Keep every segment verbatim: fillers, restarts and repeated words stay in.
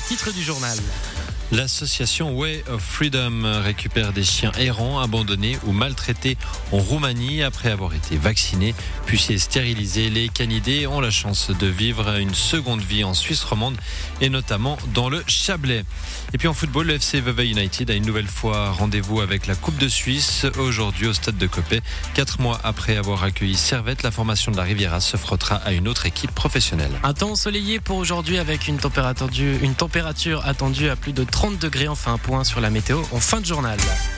titres du journal. L'association Way of Freedom récupère des chiens errants abandonnés ou maltraités en Roumanie après avoir été vaccinés puis stérilisés. Les canidés ont la chance de vivre une seconde vie en Suisse romande et notamment dans le Chablais. Et puis en football, le F C Vevey United a une nouvelle fois rendez-vous avec la Coupe de Suisse aujourd'hui au stade de Coppet. Quatre mois après avoir accueilli Servette, la formation de la Riviera se frottera à une autre équipe professionnelle. Un temps ensoleillé pour aujourd'hui avec une température, une température attendue à plus de trente degrés. On fait un point sur la météo en fin de journal.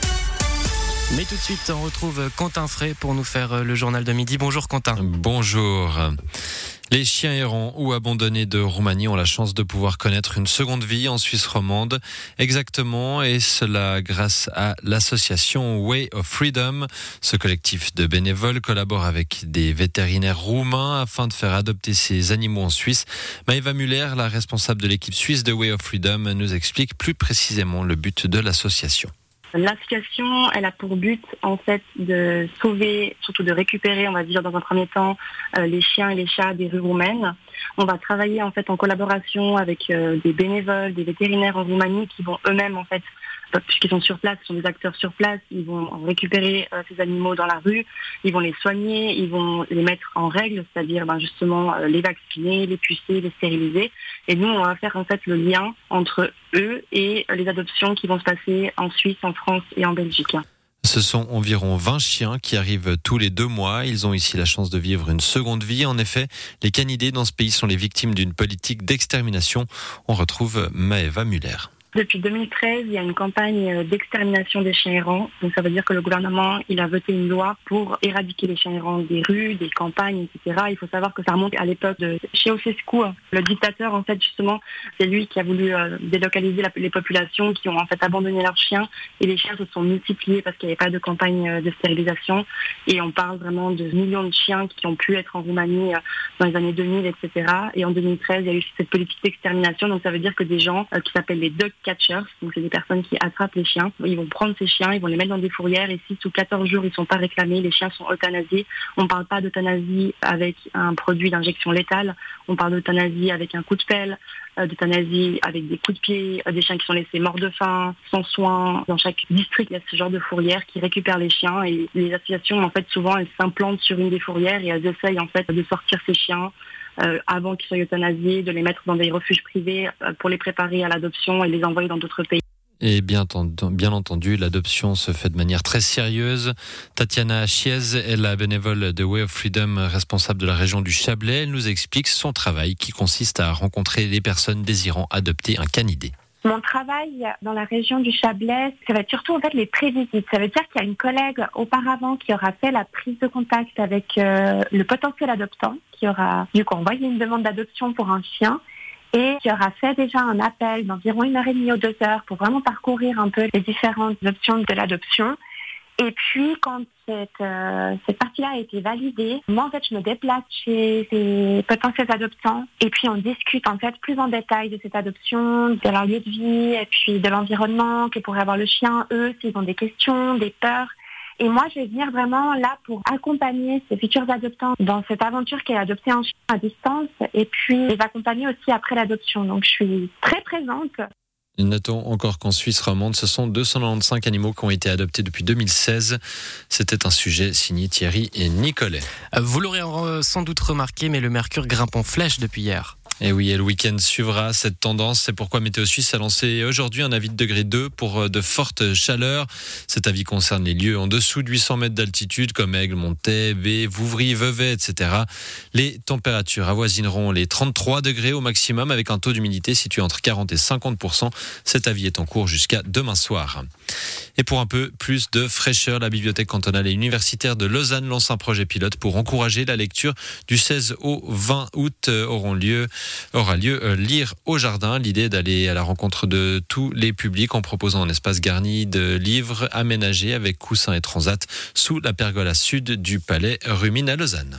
Mais tout de suite, on retrouve Quentin Frey pour nous faire le journal de midi. Bonjour Quentin. Bonjour. Les chiens errants ou abandonnés de Roumanie ont la chance de pouvoir connaître une seconde vie en Suisse romande. Exactement, et cela grâce à l'association Way of Freedom. Ce collectif de bénévoles collabore avec des vétérinaires roumains afin de faire adopter ces animaux en Suisse. Maëva Muller, la responsable de l'équipe suisse de Way of Freedom, nous explique plus précisément le but de l'association. L'association, elle a pour but en fait de sauver, surtout de récupérer, on va dire dans un premier temps, euh, les chiens et les chats des rues roumaines. On va travailler en fait en collaboration avec euh, des bénévoles, des vétérinaires en Roumanie qui vont eux-mêmes en fait, puisqu'ils sont sur place, ils sont des acteurs sur place, ils vont récupérer euh, ces animaux dans la rue, ils vont les soigner, ils vont les mettre en règle, c'est-à-dire ben, justement euh, les vacciner, les pucer, les stériliser. Et nous, on va faire en fait le lien entre eux et les adoptions qui vont se passer en Suisse, en France et en Belgique. Ce sont environ vingt chiens qui arrivent tous les deux mois. Ils ont ici la chance de vivre une seconde vie. En effet, les canidés dans ce pays sont les victimes d'une politique d'extermination. On retrouve Maëva Muller. Depuis deux mille treize, il y a une campagne d'extermination des chiens errants. Donc ça veut dire que le gouvernement il a voté une loi pour éradiquer les chiens errants des rues, des campagnes, et cetera. Il faut savoir que ça remonte à l'époque de Ceausescu, le dictateur. En fait, justement, c'est lui qui a voulu euh, délocaliser la, les populations qui ont en fait abandonné leurs chiens. Et les chiens se sont multipliés parce qu'il n'y avait pas de campagne de stérilisation. Et on parle vraiment de millions de chiens qui ont pu être en Roumanie euh, dans les années deux mille, et cetera. Et en deux mille treize, il y a eu cette politique d'extermination. Donc ça veut dire que des gens euh, qui s'appellent les dog catchers, donc c'est des personnes qui attrapent les chiens. Ils vont prendre ces chiens, ils vont les mettre dans des fourrières et si sous quatorze jours ils ne sont pas réclamés, les chiens sont euthanasiés. On ne parle pas d'euthanasie avec un produit d'injection létale, on parle d'euthanasie avec un coup de pelle, euh, d'euthanasie avec des coups de pied, euh, des chiens qui sont laissés morts de faim, sans soins. Dans chaque district, il y a ce genre de fourrière qui récupère les chiens et les associations, en fait, souvent, elles s'implantent sur une des fourrières et elles essayent, en fait, de sortir ces chiens Euh, avant qu'ils soient euthanasiés, de les mettre dans des refuges privés euh, pour les préparer à l'adoption et les envoyer dans d'autres pays. Et bien, bien entendu, l'adoption se fait de manière très sérieuse. Tatiana Chiez est la bénévole de Way of Freedom, responsable de la région du Chablais. Elle nous explique son travail qui consiste à rencontrer les personnes désirant adopter un canidé. Mon travail dans la région du Chablais, ça va être surtout en fait les prévisites. Ça veut dire qu'il y a une collègue auparavant qui aura fait la prise de contact avec euh, le potentiel adoptant, qui aura du coup envoyé une demande d'adoption pour un chien et qui aura fait déjà un appel d'environ une heure et demie ou deux heures pour vraiment parcourir un peu les différentes options de l'adoption. Et puis, quand cette, euh, cette partie-là a été validée, moi, en fait, je me déplace chez ces potentiels adoptants et puis on discute, en fait, plus en détail de cette adoption, de leur lieu de vie et puis de l'environnement que pourrait avoir le chien, eux, s'ils ont des questions, des peurs. Et moi, je vais venir vraiment là pour accompagner ces futurs adoptants dans cette aventure qui est adopter un chien à distance et puis les accompagner aussi après l'adoption. Donc, je suis très présente. Notons encore qu'en Suisse romande, ce sont deux cent quatre-vingt-quinze animaux qui ont été adoptés depuis deux mille seize. C'était un sujet signé Thierry et Nicolet. Vous l'aurez sans doute remarqué, mais le mercure grimpe en flèche depuis hier. Et oui, et le week-end suivra cette tendance. C'est pourquoi Météo Suisse a lancé aujourd'hui un avis de degré deux pour de fortes chaleurs. Cet avis concerne les lieux en dessous de huit cents mètres d'altitude comme Aigle, Montet, B, Vouvry, Vevey, et cetera. Les températures avoisineront les trente-trois degrés au maximum avec un taux d'humidité situé entre quarante et cinquante pour cent. Cet avis est en cours jusqu'à demain soir. Et pour un peu plus de fraîcheur, la bibliothèque cantonale et universitaire de Lausanne lance un projet pilote pour encourager la lecture. Du seize au vingt août auront lieu aura lieu euh, Lire au jardin. L'idée est d'aller à la rencontre de tous les publics en proposant un espace garni de livres aménagés avec coussins et transat sous la pergola sud du palais Rumine à Lausanne.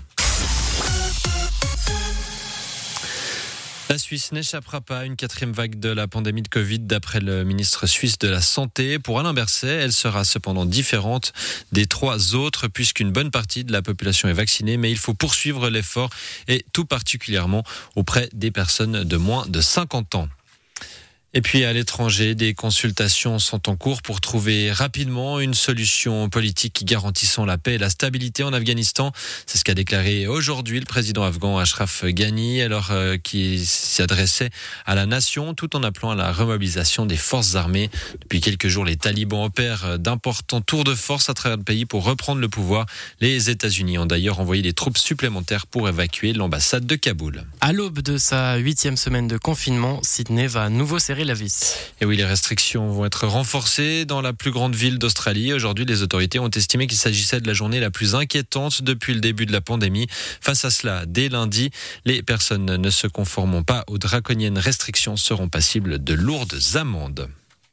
La Suisse n'échappera pas à une quatrième vague de la pandémie de Covid d'après le ministre suisse de la Santé. Pour Alain Berset, elle sera cependant différente des trois autres puisqu'une bonne partie de la population est vaccinée, mais il faut poursuivre l'effort et tout particulièrement auprès des personnes de moins de cinquante ans. Et puis à l'étranger, des consultations sont en cours pour trouver rapidement une solution politique garantissant la paix et la stabilité en Afghanistan. C'est ce qu'a déclaré aujourd'hui le président afghan Ashraf Ghani, alors euh, qui s'adressait à la nation tout en appelant à la remobilisation des forces armées. Depuis quelques jours, les talibans opèrent d'importants tours de force à travers le pays pour reprendre le pouvoir. Les États-Unis ont d'ailleurs envoyé des troupes supplémentaires pour évacuer l'ambassade de Kaboul. À l'aube de sa huitième semaine de confinement, Sydney va à nouveau serrer la vis. Et oui, les restrictions vont être renforcées dans la plus grande ville d'Australie. Aujourd'hui, les autorités ont estimé qu'il s'agissait de la journée la plus inquiétante depuis le début de la pandémie. Face à cela, dès lundi, les personnes ne se conformant pas aux draconiennes restrictions seront passibles de lourdes amendes.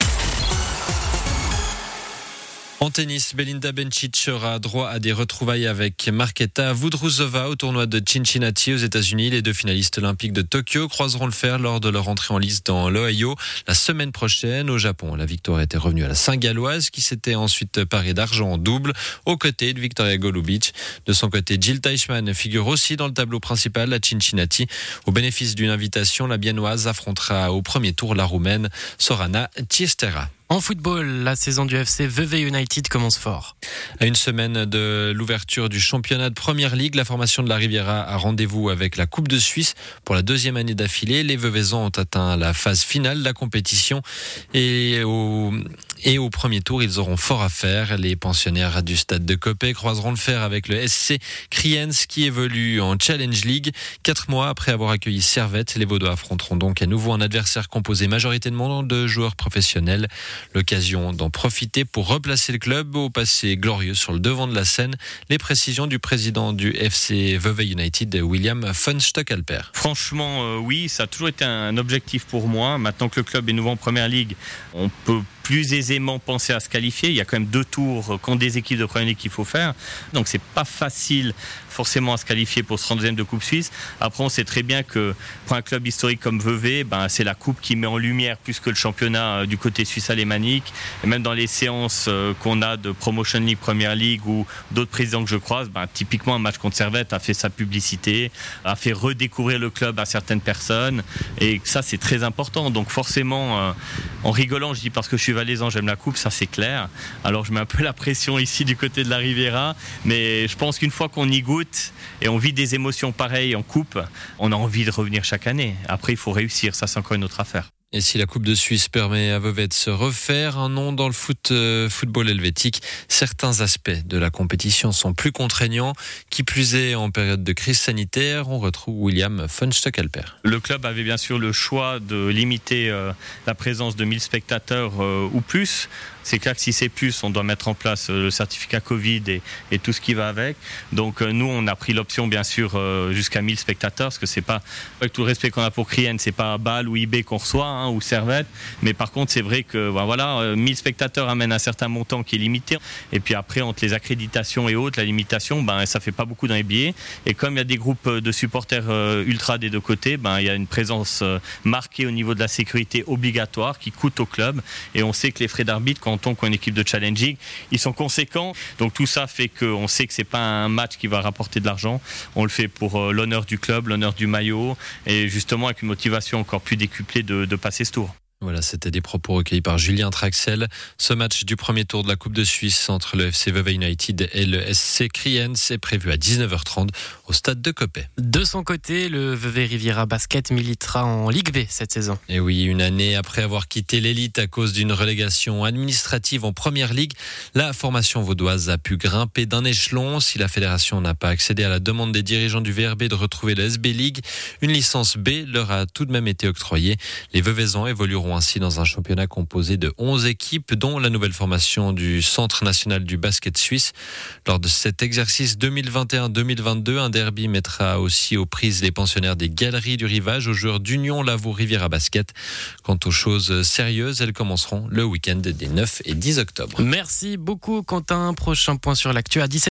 En tennis, Belinda Bencic aura droit à des retrouvailles avec Marketa Vondrousova au tournoi de Cincinnati aux États-Unis. Les deux finalistes olympiques de Tokyo croiseront le fer lors de leur entrée en lice dans l'Ohio la semaine prochaine. Au Japon, la victoire était revenue à la Saint-Galloise qui s'était ensuite parée d'argent en double aux côtés de Victoria Golubic. De son côté, Jill Teichmann figure aussi dans le tableau principal à Cincinnati. Au bénéfice d'une invitation, la Biennoise affrontera au premier tour la Roumaine Sorana Cistera. En football, la saison du F C Vevey United commence fort. À une semaine de l'ouverture du championnat de Première Ligue, la formation de la Riviera a rendez-vous avec la Coupe de Suisse pour la deuxième année d'affilée. Les Veveysans ont atteint la phase finale de la compétition et au, et au premier tour, ils auront fort à faire. Les pensionnaires du stade de Copé croiseront le fer avec le S C Kriens qui évolue en Challenge League. Quatre mois après avoir accueilli Servette, les Vaudois affronteront donc à nouveau un adversaire composé majoritairement de joueurs professionnels. L'occasion d'en profiter pour replacer le club au passé glorieux sur le devant de la scène. Les précisions du président du F C Vevey United, William von Stockalper. Franchement, euh, oui, ça a toujours été un objectif pour moi. Maintenant que le club est nouveau en Première Ligue, on peut plus aisément penser à se qualifier. Il y a quand même deux tours contre des équipes de Première Ligue qu'il faut faire. Donc c'est pas facile forcément à se qualifier pour ce trente-deuxième de Coupe Suisse. Après, on sait très bien que pour un club historique comme Vevey, ben, c'est la Coupe qui met en lumière plus que le championnat du côté suisse alémanique. Et même dans les séances qu'on a de Promotion League, Première Ligue ou d'autres présidents que je croise, ben, typiquement un match contre Servette a fait sa publicité, a fait redécouvrir le club à certaines personnes. Et ça, c'est très important. Donc forcément, euh, en rigolant, je dis parce que je suis valaisan, j'aime la coupe, ça c'est clair. Alors je mets un peu la pression ici du côté de la Riviera, mais je pense qu'une fois qu'on y goûte et on vit des émotions pareilles en coupe, on a envie de revenir chaque année. Après, il faut réussir, ça c'est encore une autre affaire. Et si la Coupe de Suisse permet à Vevey de se refaire un nom dans le foot, euh, football helvétique, certains aspects de la compétition sont plus contraignants. Qui plus est, en période de crise sanitaire, on retrouve William von Stockalper. Le club avait bien sûr le choix de limiter euh, la présence de mille spectateurs euh, ou plus. C'est clair que si c'est plus, on doit mettre en place le certificat Covid et, et tout ce qui va avec. Donc euh, nous, on a pris l'option bien sûr euh, jusqu'à mille spectateurs, parce que c'est pas, avec tout le respect qu'on a pour Kriens, c'est pas Bâle ou I B qu'on reçoit, hein, ou Servette. Mais par contre, c'est vrai que ben, voilà, euh, mille spectateurs amènent un certain montant qui est limité. Et puis après, entre les accréditations et autres, la limitation, ben ça fait pas beaucoup dans les billets. Et comme il y a des groupes de supporters euh, ultra des deux côtés, ben il y a une présence euh, marquée au niveau de la sécurité obligatoire qui coûte au club. Et on sait que les frais d'arbitre, quand on a une équipe de challenging, ils sont conséquents. Donc tout ça fait qu'on sait que c'est pas un match qui va rapporter de l'argent. On le fait pour euh, l'honneur du club, l'honneur du maillot, et justement avec une motivation encore plus décuplée de, de passer ce tour. Voilà, c'était des propos recueillis par Julien Traxel. Ce match du premier tour de la Coupe de Suisse entre le F C Vevey United et le S C Kriens est prévu à dix-neuf heures trente au stade de Copé. De son côté, le Vevey Riviera Basket militera en Ligue B cette saison. Et oui, une année après avoir quitté l'élite à cause d'une relégation administrative en Première Ligue, la formation vaudoise a pu grimper d'un échelon. Si la fédération n'a pas accédé à la demande des dirigeants du V R B de retrouver le S B League, une licence B leur a tout de même été octroyée. Les Veveysans évolueront ainsi dans un championnat composé de onze équipes, dont la nouvelle formation du Centre national du basket suisse. Lors de cet exercice deux mille vingt et un deux mille vingt-deux, un derby mettra aussi aux prises les pensionnaires des Galeries du Rivage aux joueurs d'Union Lavaux Riviera Basket. Quant aux choses sérieuses, elles commenceront le week-end des neuf et dix octobre. Merci beaucoup Quentin. Prochain point sur l'actu à dix-sept heures.